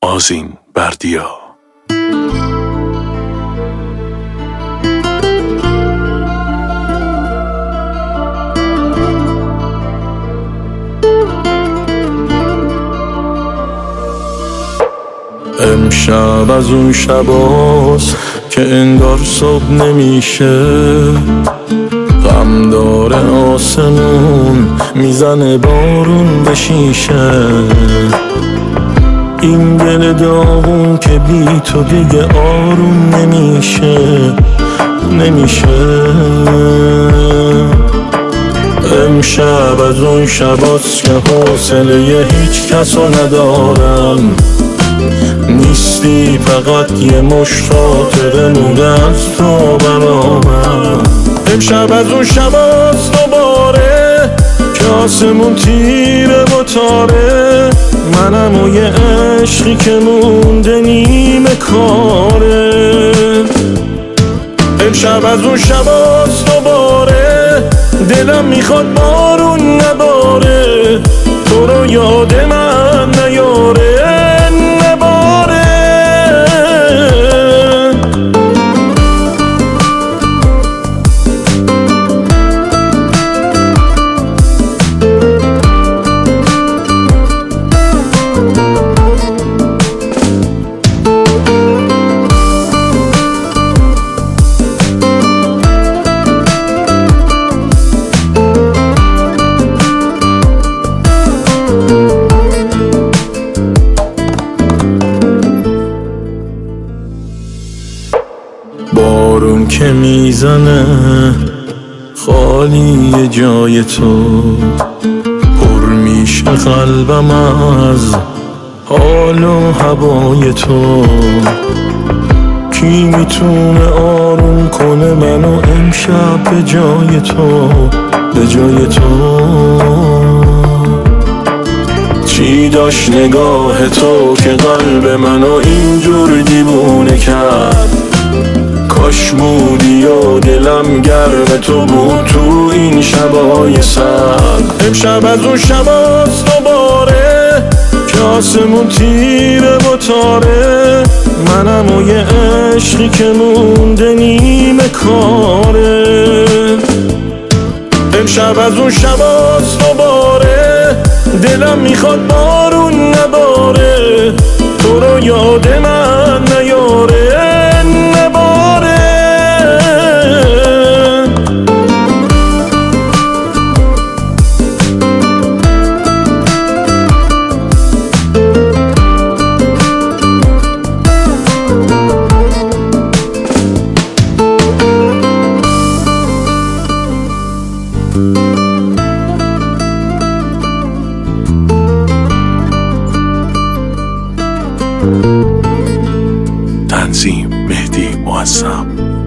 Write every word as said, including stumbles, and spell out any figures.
آذین بردیا. امشب از اون شباست که انگار صبح نمیشه، غم داره آسمون میزنه بارون به شیشه. این دل داغون که بی تو دیگه آروم نمیشه نمیشه. امشب از اون شباست که حوصله هیچ کسو ندارم، نیستی فقط یه مشت خاطره مونده از تو برامم. امشب از اون شباست دوباره که آسمون تیره و تاره، منم و یه عشقی که مونده نیمه کاره. امشب از اون شباست دوباره دلم میخواد بارون نباره، تو رو یاد من نیاره نباره. بارون که میزنه خالی جای تو، پر میشه قلبم از حال و هوای تو. کی میتونه آروم کنه منو امشب به جای تو به جای تو؟ چی داشت نگاه تو که قلب منو اینجور دیوونه کرد؟ کاش بودی و دلم گرم تو بود تو این شبای سرد. امشب از اون شباست دوباره که آسمون تیره و تاره، منم و یه عشقی که مونده نیمه کاره. امشب از اون شباست دوباره دلم میخواد بارون نباره، تو رو یاد من نیاره نباره. تنظیم مهدی معظم.